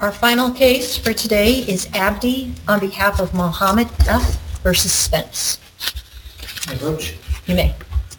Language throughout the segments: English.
Our final case for today is Abdi on behalf of Mohammed F. versus Spence. My coach. You may.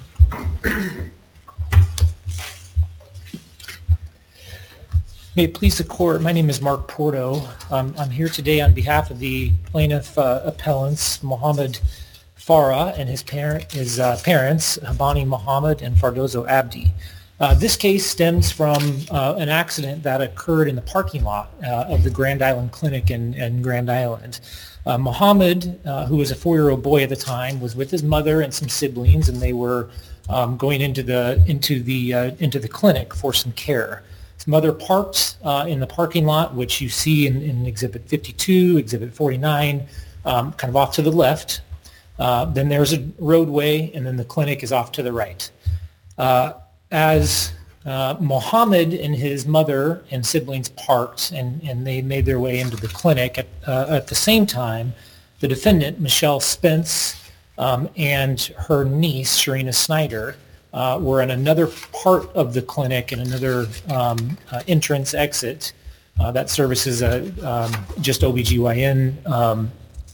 May it please the court, my name is Mark Porto. I'm here today on behalf of the plaintiff appellants, Mohammed Farah and his parents, Habani Mohammed and Fardozo Abdi. This case stems from an accident that occurred in the parking lot of the Grand Island Clinic in Grand Island. Mohammed, who was a 4-year-old boy at the time, was with his mother and some siblings, and they were going into the clinic for some care. His mother parked in the parking lot, which you see in Exhibit 52, Exhibit 49, kind of off to the left. Then there's a roadway, and then the clinic is off to the right. As Mohammed and his mother and siblings parked and they made their way into the clinic, at the same time, the defendant, Michelle Spence, and her niece, Sharina Snyder, were in another part of the clinic and another entrance exit that services just OBGYN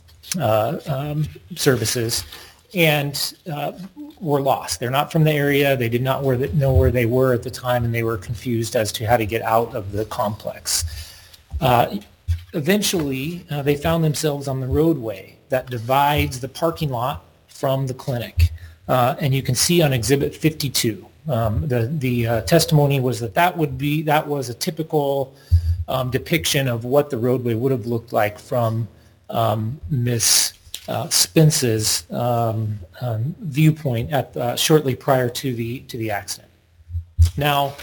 services, and were lost. They're not from the area. They did not know where they were at the time, and they were confused as to how to get out of the complex. Eventually, they found themselves on the roadway that divides the parking lot from the clinic. And you can see on Exhibit 52, the testimony was that was a typical depiction of what the roadway would have looked like from Miss Spence's viewpoint at shortly prior to the accident. Now,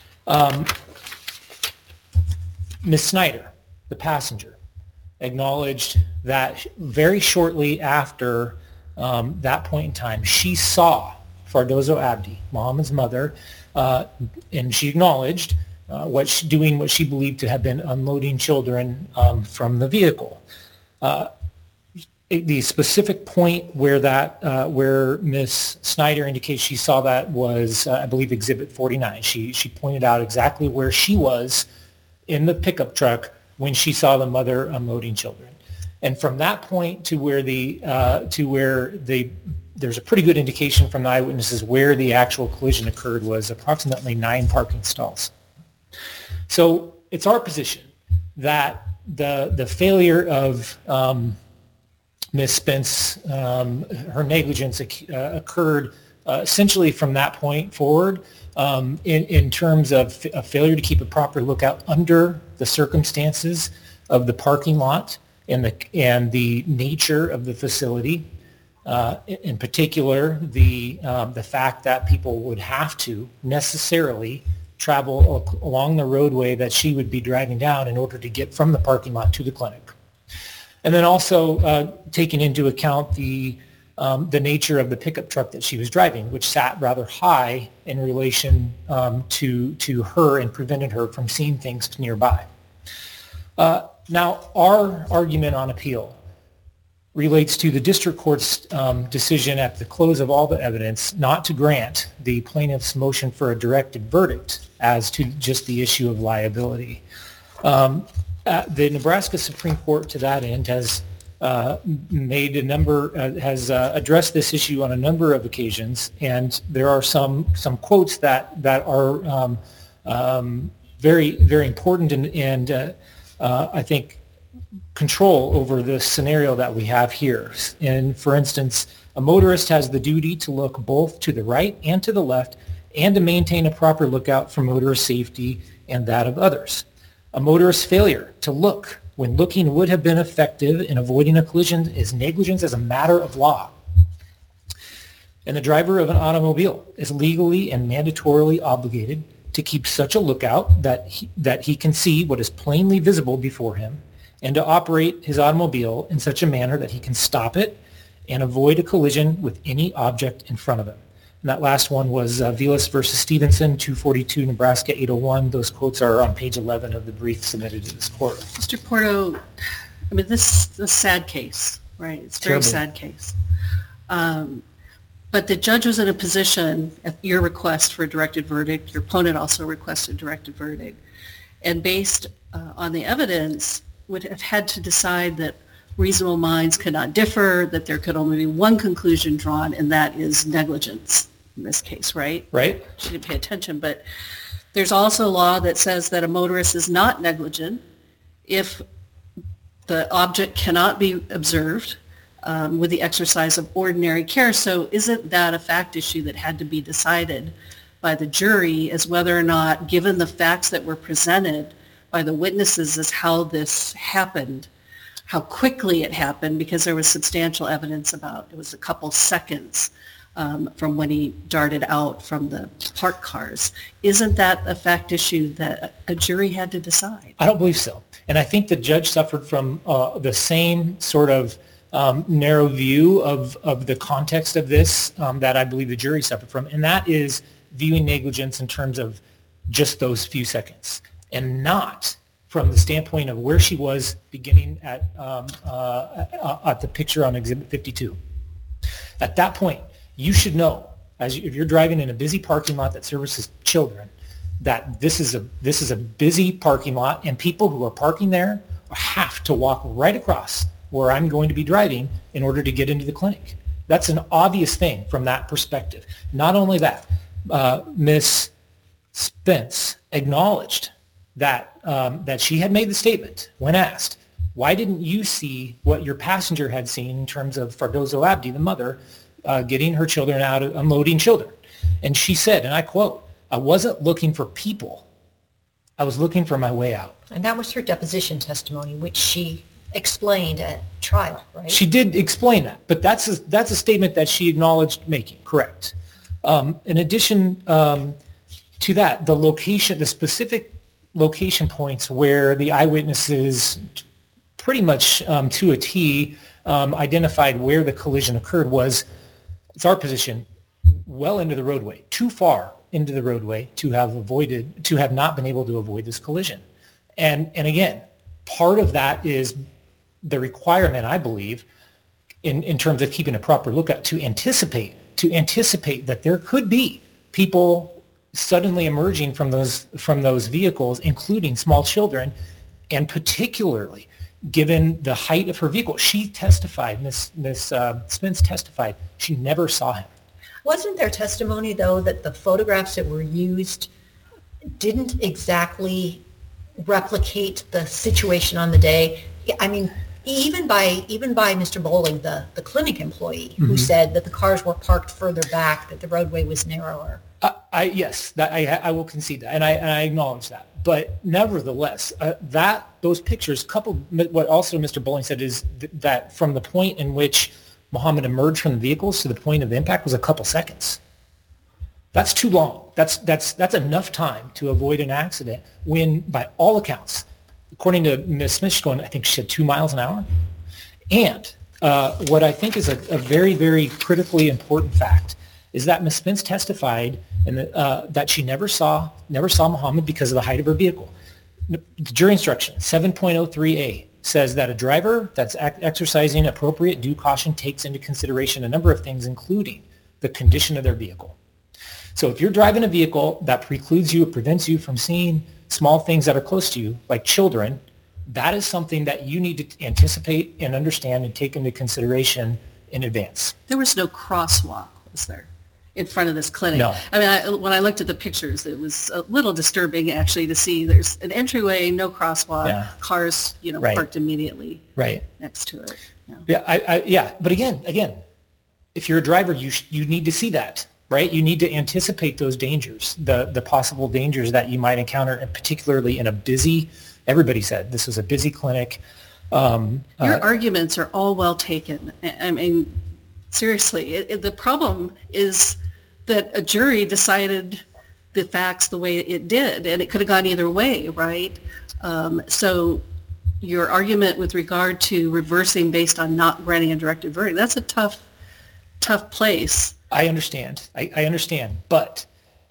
Miss Snyder, the passenger, acknowledged that very shortly after that point in time, she saw Fardozo Abdi, Mohammed's mother, and she acknowledged what she believed to have been unloading children from the vehicle. The specific point where Miss Snyder indicates she saw that was, I believe, Exhibit 49. She pointed out exactly where she was in the pickup truck when she saw the mother unloading children. And from that point to where there's a pretty good indication from the eyewitnesses where the actual collision occurred was approximately 9 parking stalls. So it's our position that the failure of Ms. Spence, her negligence occurred essentially from that point forward in terms of a failure to keep a proper lookout under the circumstances of the parking lot and the nature of the facility. In particular, the fact that people would have to necessarily travel along the roadway that she would be driving down in order to get from the parking lot to the clinic. And then also taking into account the nature of the pickup truck that she was driving, which sat rather high in relation to her and prevented her from seeing things nearby. Now, our argument on appeal relates to the district court's decision at the close of all the evidence not to grant the plaintiff's motion for a directed verdict as to just the issue of liability. The Nebraska Supreme Court, to that end, has addressed this issue on a number of occasions, and there are some quotes that are very, very important and I think control over the scenario that we have here. And for instance, a motorist has the duty to look both to the right and to the left and to maintain a proper lookout for motorist safety and that of others. A motorist's failure to look when looking would have been effective in avoiding a collision is negligence as a matter of law. And the driver of an automobile is legally and mandatorily obligated to keep such a lookout that he can see what is plainly visible before him and to operate his automobile in such a manner that he can stop it and avoid a collision with any object in front of him. And that last one was Vilas versus Stevenson, 242 Nebraska 801. Those quotes are on page 11 of the brief submitted to this court. Mr. Porto, I mean, this is a sad case, right? It's a very sad case. But the judge was in a position at your request for a directed verdict. Your opponent also requested a directed verdict. And based on the evidence, would have had to decide that reasonable minds could not differ, that there could only be one conclusion drawn, and that is negligence in this case, right? Right? She didn't pay attention, but there's also law that says that a motorist is not negligent if the object cannot be observed with the exercise of ordinary care. So isn't that a fact issue that had to be decided by the jury as whether or not, given the facts that were presented by the witnesses as how this happened, how quickly it happened, because there was substantial evidence about, it was a couple seconds from when he darted out from the parked cars. Isn't that a fact issue that a jury had to decide? I don't believe so. And I think the judge suffered from the same sort of narrow view of the context of this that I believe the jury suffered from, and that is viewing negligence in terms of just those few seconds, and not from the standpoint of where she was beginning at the picture on Exhibit 52. At that point, you should know, if you're driving in a busy parking lot that services children, that this is a busy parking lot, and people who are parking there have to walk right across where I'm going to be driving in order to get into the clinic. That's an obvious thing from that perspective. Not only that, Ms. Spence acknowledged that that she had made the statement when asked, why didn't you see what your passenger had seen in terms of Fardozo Abdi, the mother, getting her children out, unloading children? And she said, and I quote, "I wasn't looking for people. I was looking for my way out." And that was her deposition testimony, which she explained at trial, right? She did explain that, but that's a statement that she acknowledged making, correct. In addition to that, the specific location points where the eyewitnesses pretty much to a T identified where the collision occurred was, it's our position, well into the roadway, too far into the roadway to have not been able to avoid this collision. And again, part of that is the requirement, I believe, in terms of keeping a proper lookout, to anticipate that there could be people suddenly emerging from those vehicles, including small children, and particularly given the height of her vehicle. She testified, Ms. Spence testified, she never saw him. Wasn't there testimony, though, that the photographs that were used didn't exactly replicate the situation on the day? I mean, even by Mr. Bowling, the clinic employee, who said that the cars were parked further back, that the roadway was narrower. Yes, I will concede that, and I acknowledge that. But nevertheless, those pictures, coupled what also Mr. Bowling said, is that from the point in which Muhammad emerged from the vehicles to the point of impact was a couple seconds. That's too long. That's enough time to avoid an accident when, by all accounts, according to Ms. Smith, she's going, I think she said 2 miles an hour. And what I think is a very, very critically important fact is that Ms. Spence testified that she never saw Muhammad because of the height of her vehicle. The jury instruction, 7.03a, says that a driver that's exercising appropriate due caution takes into consideration a number of things, including the condition of their vehicle. So if you're driving a vehicle that precludes you, prevents you from seeing small things that are close to you, like children, that is something that you need to anticipate and understand and take into consideration in advance. There was no crosswalk, was there, in front of this clinic? No. I mean, when I looked at the pictures, it was a little disturbing, actually, to see there's an entryway, no crosswalk, cars, Right. parked immediately Right. next to it. Yeah. But again, if you're a driver, you need to see that, right? You need to anticipate those dangers, the possible dangers that you might encounter, and particularly in a busy. Everybody said this was a busy clinic. Your arguments are all well taken. I mean, seriously, the problem is that a jury decided the facts the way it did, and it could have gone either way, right? So your argument with regard to reversing based on not granting a directed verdict, that's a tough place. I understand. I understand. But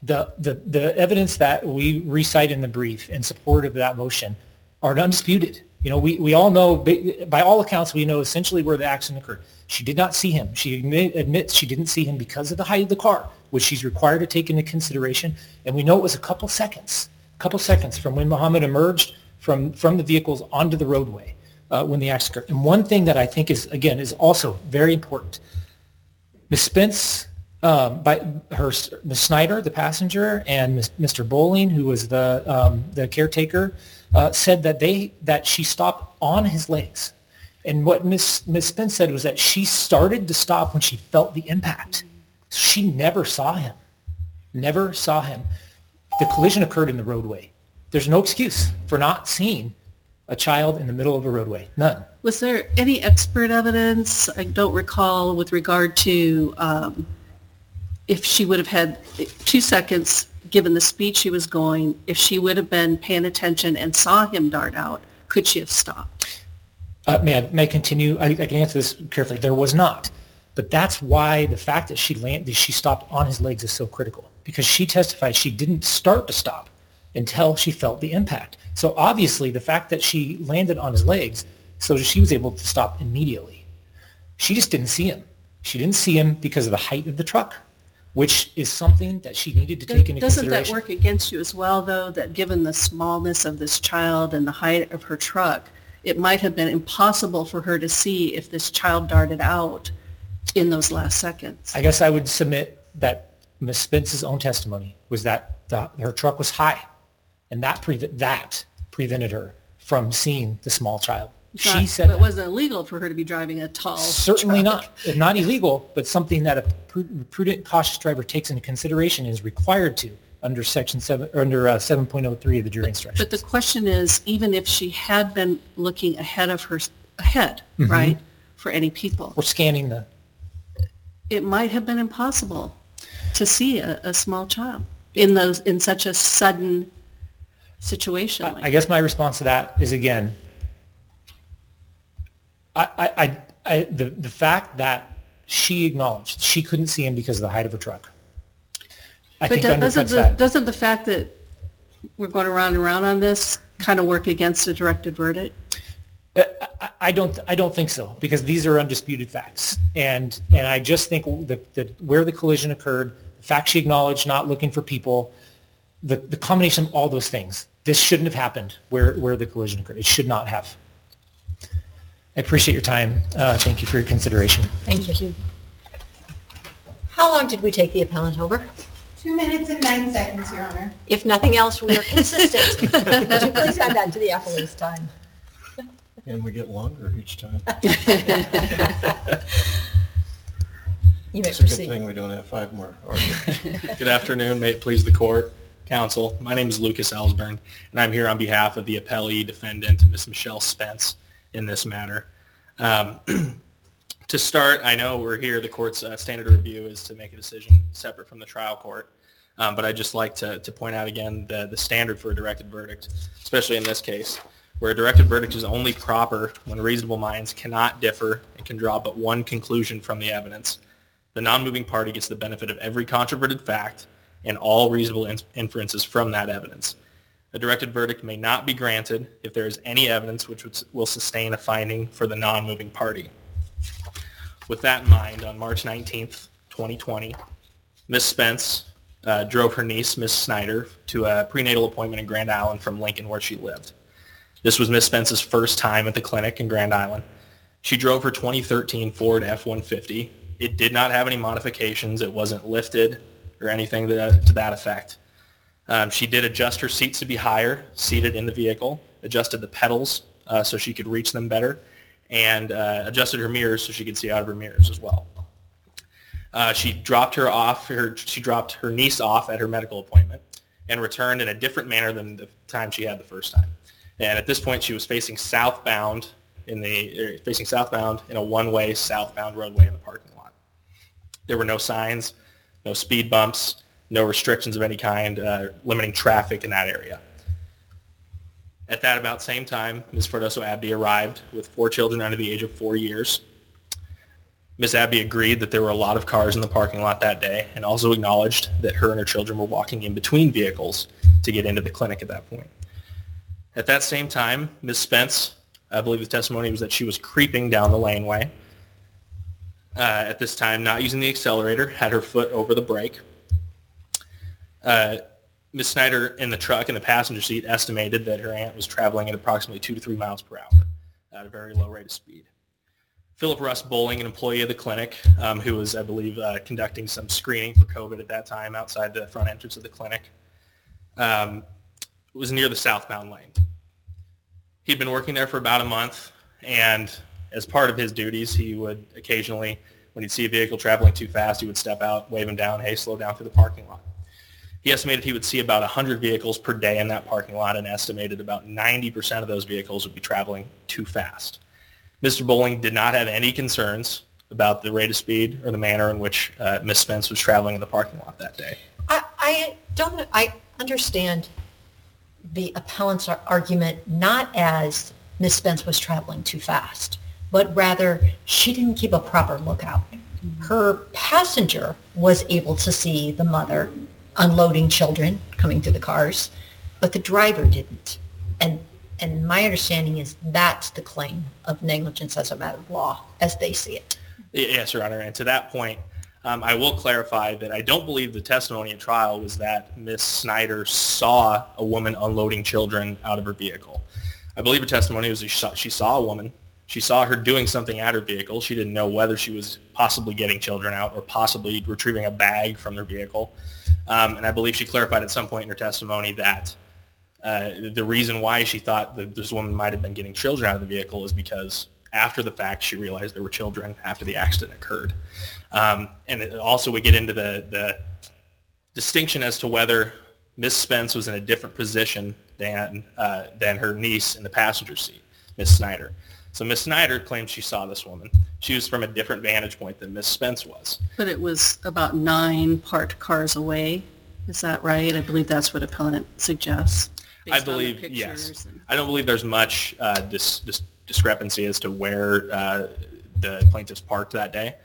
the evidence that we recite in the brief in support of that motion are undisputed. We all know, by all accounts, we know essentially where the accident occurred. She did not see him. She admits she didn't see him because of the height of the car, which she's required to take into consideration. And we know it was a couple seconds from when Muhammad emerged from the vehicles onto the roadway when the accident occurred. And one thing that I think is also very important, Ms. Spence, Ms. Snyder, the passenger, and Mr. Bowling, who was the caretaker, said that she stopped on his legs. And what Ms. Spence said was that she started to stop when she felt the impact. She never saw him. Never saw him. The collision occurred in the roadway. There's no excuse for not seeing a child in the middle of a roadway. None. Was there any expert evidence, I don't recall, with regard to if she would have had 2 seconds, given the speed she was going, if she would have been paying attention and saw him dart out, could she have stopped? May I continue? I can answer this carefully. There was not. But that's why the fact that she stopped on his legs is so critical, because she testified she didn't start to stop until she felt the impact. So obviously the fact that she landed on his legs, so she was able to stop immediately. She just didn't see him. She didn't see him because of the height of the truck, which is something that she needed to take into Doesn't consideration. that work against you as well, though, that given the smallness of this child and the height of her truck, it might have been impossible for her to see if this child darted out in those last seconds? I guess I would submit that Ms. Spence's own testimony was that her truck was high, and that prevented her from seeing the small child. She said But it wasn't illegal for her to be driving a tall certainly truck. not illegal, but something that a prudent, cautious driver takes into consideration, is required to under Section 7 or under 7.03 of the jury instructions. But the question is, even if she had been looking ahead, Mm-hmm. right, for any people, We're scanning the. it might have been impossible to see a small child in such a sudden situation. I guess my response to that is, again, the fact that she acknowledged she couldn't see him because of the height of her truck. I think undercuts that. Doesn't the fact that we're going around and around on this kind of work against a directed verdict? I don't think so, because these are undisputed facts, and I just think that where the collision occurred, the fact she acknowledged not looking for people, the combination of all those things, this shouldn't have happened where the collision occurred. It should not have. I appreciate your time. Thank you for your consideration. Thank you. How long did we take the appellant over? 2 minutes and 9 seconds, Your Honor. If nothing else, we are consistent. Would you please add that to the appellee's time? And we get longer each time. You may It's a good proceed. thing we don't have 5 more arguments. Good afternoon. May it please the court, counsel. My name is Lucas Ellsburn, and I'm here on behalf of the appellee defendant, Ms. Michelle Spence, in this matter. To start, I know we're here, the court's standard review is to make a decision separate from the trial court, but I'd just like to point out again the standard for a directed verdict, especially in this case, where a directed verdict is only proper when reasonable minds cannot differ and can draw but one conclusion from the evidence. The non-moving party gets the benefit of every controverted fact and all reasonable inferences from that evidence. A directed verdict may not be granted if there is any evidence which will sustain a finding for the non-moving party. With that in mind, on March 19th, 2020, Ms. Spence drove her niece, Ms. Snyder, to a prenatal appointment in Grand Island from Lincoln, where she lived. This was Ms. Spence's first time at the clinic in Grand Island. She drove her 2013 Ford F-150. It did not have any modifications. It wasn't lifted or anything to that effect. She did adjust her seats to be higher, seated in the vehicle, adjusted the pedals so she could reach them better, and adjusted her mirrors so she could see out of her mirrors as well. She dropped her niece off at her medical appointment and returned in a different manner than the time she had the first time. And at this point, she was facing southbound in a one-way southbound roadway in the parking lot. There were no signs, no speed bumps, no restrictions of any kind limiting traffic in that area. At that about same time, Ms. Fordoso Abdi arrived with 4 children under the age of 4 years. Ms. Abdi agreed that there were a lot of cars in the parking lot that day and also acknowledged that her and her children were walking in between vehicles to get into the clinic at that point. At that same time, Ms. Spence, I believe the testimony was that she was creeping down the laneway. At this time, not using the accelerator, had her foot over the brake. Ms. Snyder in the truck in the passenger seat estimated that her aunt was traveling at approximately 2 to 3 miles per hour at a very low rate of speed. Philip Russ Bowling, an employee of the clinic, who was, I believe, conducting some screening for COVID at that time outside the front entrance of the clinic, was near the southbound lane. He'd been working there for about a month, and as part of his duties, he would occasionally, when he'd see a vehicle traveling too fast, he would step out, wave him down, hey, slow down through the parking lot. He estimated he would see about 100 vehicles per day in that parking lot, and estimated about 90% of those vehicles would be traveling too fast. Mr. Bowling did not have any concerns about the rate of speed or the manner in which Ms. Spence was traveling in the parking lot that day. I understand the appellant's argument not as Ms. Spence was traveling too fast, but rather she didn't keep a proper lookout. Her passenger was able to see the mother unloading children coming through the cars, but the driver didn't. And my understanding is that's the claim of negligence as a matter of law, as they see it. Yes, Your Honor. And to that point, I will clarify that I don't believe the testimony at trial was that Ms. Snyder saw a woman unloading children out of her vehicle. I believe her testimony was that she saw a woman. She saw her doing something at her vehicle. She didn't know whether she was possibly getting children out or possibly retrieving a bag from their vehicle. And I believe she clarified at some point in her testimony that the reason why she thought that this woman might have been getting children out of the vehicle is because after the fact she realized there were children after the accident occurred. And it also we get into the distinction as to whether Ms. Spence was in a different position than her niece in the passenger seat, Ms. Snyder. So Ms. Snyder claimed she saw this woman. She was from a different vantage point than Ms. Spence was. But it was about 9 parked cars away. Is that right? I believe that's what appellant suggests. I believe, yes. I don't believe there's much discrepancy as to where the plaintiffs parked that day.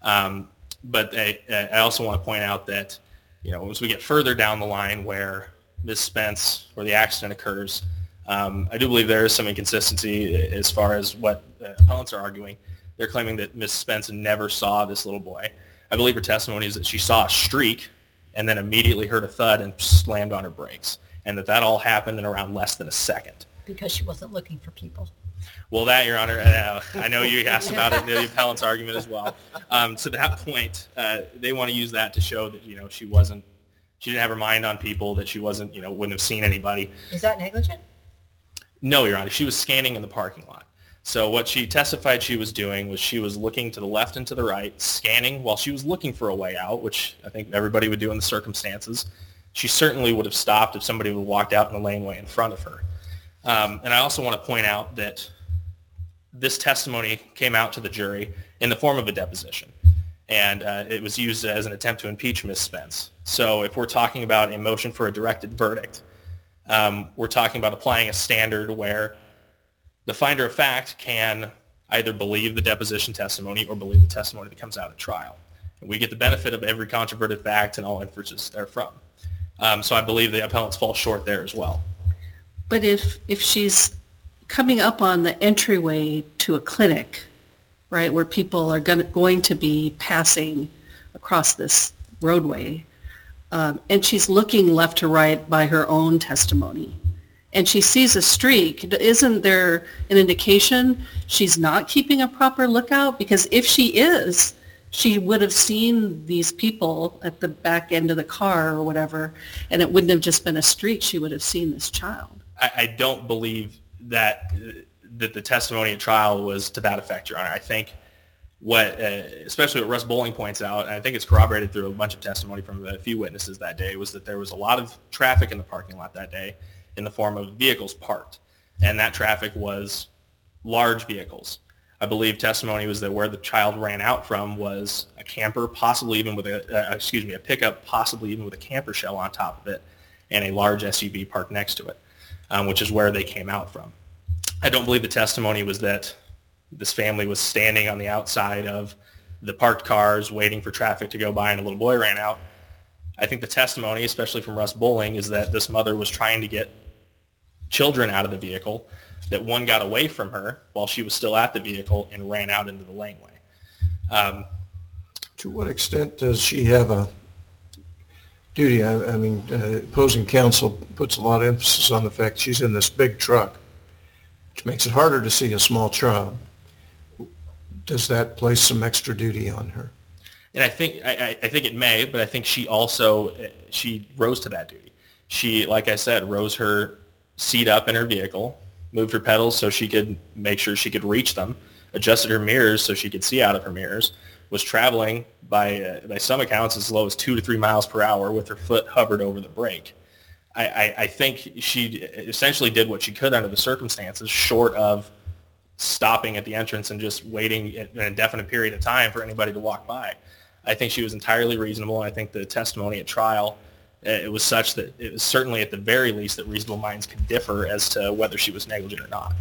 But I also want to point out that, as we get further down the line where Ms. Spence, where the accident occurs, I do believe there is some inconsistency as far as what the appellants are arguing. They're claiming that Ms. Spence never saw this little boy. I believe her testimony is that she saw a streak and then immediately heard a thud and slammed on her brakes, and that all happened in around less than a second. Because she wasn't looking for people. Well, that, Your Honor, I know you asked about it in the appellant's argument as well. To that point, they want to use that to show that, she didn't have her mind on people, that she wasn't, wouldn't have seen anybody. Is that negligent? No, Your Honor. She was scanning in the parking lot. So what she testified she was doing was she was looking to the left and to the right, scanning while she was looking for a way out, which I think everybody would do in the circumstances. She certainly would have stopped if somebody would have walked out in the laneway in front of her. And I also want to point out that this testimony came out to the jury in the form of a deposition. And it was used as an attempt to impeach Ms. Spence. So if we're talking about a motion for a directed verdict, we're talking about applying a standard where the finder of fact can either believe the deposition testimony or believe the testimony that comes out at trial. And we get the benefit of every controverted fact and all inferences therefrom. So I believe the appellants fall short there as well. But if she's coming up on the entryway to a clinic, right, where people are going to be passing across this roadway, and she's looking left to right by her own testimony, and she sees a streak, isn't there an indication she's not keeping a proper lookout? Because if she is, she would have seen these people at the back end of the car or whatever, and it wouldn't have just been a streak. She would have seen this child. I don't believe that the testimony at trial was to that effect, Your Honor. I think especially what Russ Bowling points out, and I think it's corroborated through a bunch of testimony from a few witnesses that day, was that there was a lot of traffic in the parking lot that day in the form of vehicles parked, and that traffic was large vehicles. I believe testimony was that where the child ran out from was a camper, possibly even with a pickup, possibly even with a camper shell on top of it, and a large SUV parked next to it, which is where they came out from. I don't believe the testimony was that this family was standing on the outside of the parked cars waiting for traffic to go by and a little boy ran out. I think the testimony, especially from Russ Bowling, is that this mother was trying to get children out of the vehicle, that one got away from her while she was still at the vehicle and ran out into the laneway. To what extent does she have duty, I mean, opposing counsel puts a lot of emphasis on the fact she's in this big truck, which makes it harder to see a small child. Does that place some extra duty on her? And I think it may, but I think she also rose to that duty. She, like I said, rose her seat up in her vehicle, moved her pedals so she could make sure she could reach them, adjusted her mirrors so she could see out of her mirrors, was traveling by some accounts as low as 2 to 3 miles per hour with her foot hovered over the brake. I think she essentially did what she could under the circumstances, short of stopping at the entrance and just waiting an indefinite period of time for anybody to walk by. I think she was entirely reasonable, and I think the testimony at trial, it was such that it was certainly at the very least that reasonable minds could differ as to whether she was negligent or not.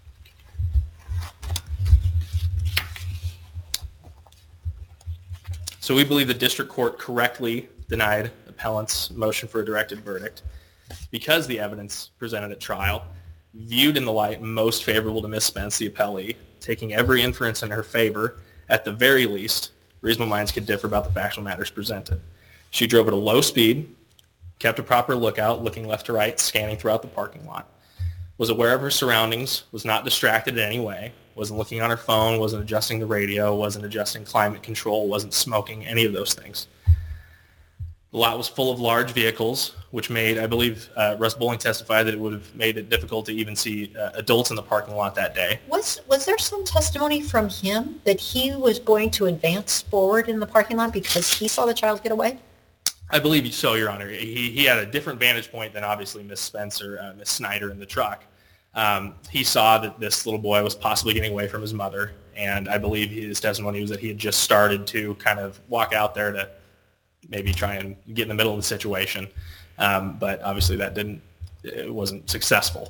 So we believe the district court correctly denied appellant's motion for a directed verdict because the evidence presented at trial, viewed in the light most favorable to Ms. Spence, the appellee, taking every inference in her favor, at the very least, reasonable minds could differ about the factual matters presented. She drove at a low speed, kept a proper lookout, looking left to right, scanning throughout the parking lot, was aware of her surroundings, was not distracted in any way, wasn't looking on her phone, wasn't adjusting the radio, wasn't adjusting climate control, wasn't smoking, any of those things. The lot was full of large vehicles, which made, I believe, Russ Bowling testified that it would have made it difficult to even see adults in the parking lot that day. Was there some testimony from him that he was going to advance forward in the parking lot because he saw the child get away? I believe so, Your Honor. He had a different vantage point than obviously Miss Spencer, Miss Snyder in the truck. He saw that this little boy was possibly getting away from his mother, and I believe his testimony was that he had just started to kind of walk out there to maybe try and get in the middle of the situation, but obviously it wasn't successful.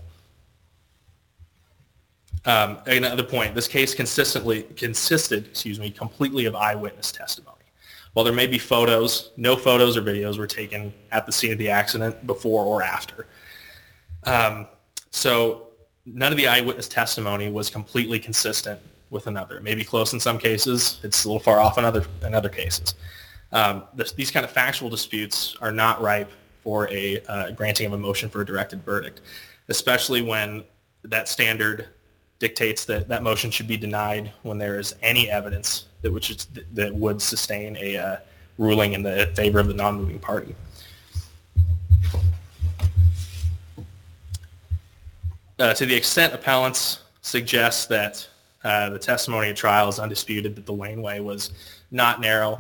Another point, this case consisted completely of eyewitness testimony. While there may be photos, no photos or videos were taken at the scene of the accident before or after. So none of the eyewitness testimony was completely consistent with another. It may be close in some cases. It's a little far off in other cases. These kind of factual disputes are not ripe for a granting of a motion for a directed verdict, especially when that standard dictates that that motion should be denied when there is any evidence that would sustain a ruling in the favor of the non-moving party. To the extent appellants suggest that the testimony at trial is undisputed, that the laneway was not narrow,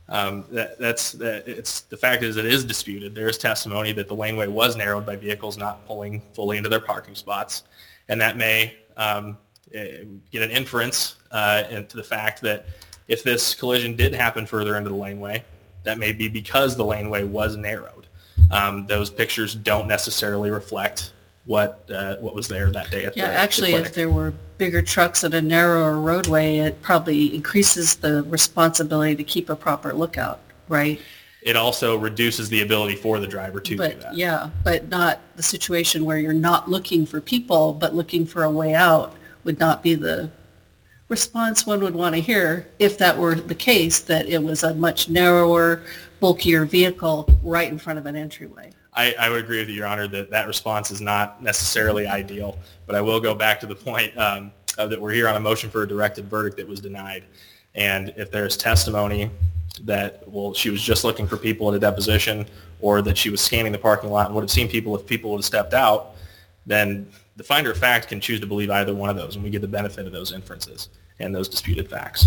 the fact is it is disputed. There is testimony that the laneway was narrowed by vehicles not pulling fully into their parking spots, and that may get an inference into the fact that if this collision did happen further into the laneway, that may be because the laneway was narrowed. Those pictures don't necessarily reflect what was there that day at the actually, clinic. If there were bigger trucks and a narrower roadway, it probably increases the responsibility to keep a proper lookout, right? It also reduces the ability for the driver to do that. Yeah, but not the situation where you're not looking for people, but looking for a way out would not be the response one would want to hear if that were the case, that it was a much narrower, bulkier vehicle right in front of an entryway. I would agree with you, Your Honor, that response is not necessarily ideal, but I will go back to the point that we're here on a motion for a directed verdict that was denied. And if there's testimony that, well, she was just looking for people at a deposition, or that she was scanning the parking lot and would have seen people if people would have stepped out, then the finder of fact can choose to believe either one of those, and we get the benefit of those inferences and those disputed facts.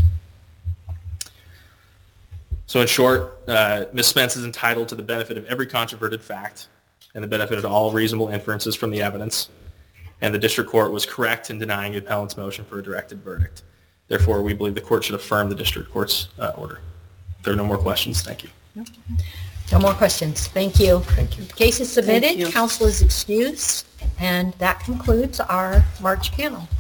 So in short, Ms. Spence is entitled to the benefit of every controverted fact and the benefit of all reasonable inferences from the evidence, and the district court was correct in denying the appellant's motion for a directed verdict. Therefore, we believe the court should affirm the district court's order. If there are no more questions, thank you. No more questions. Thank you. Thank you. Case is Thank submitted. you. Counsel is excused. And that concludes our March panel.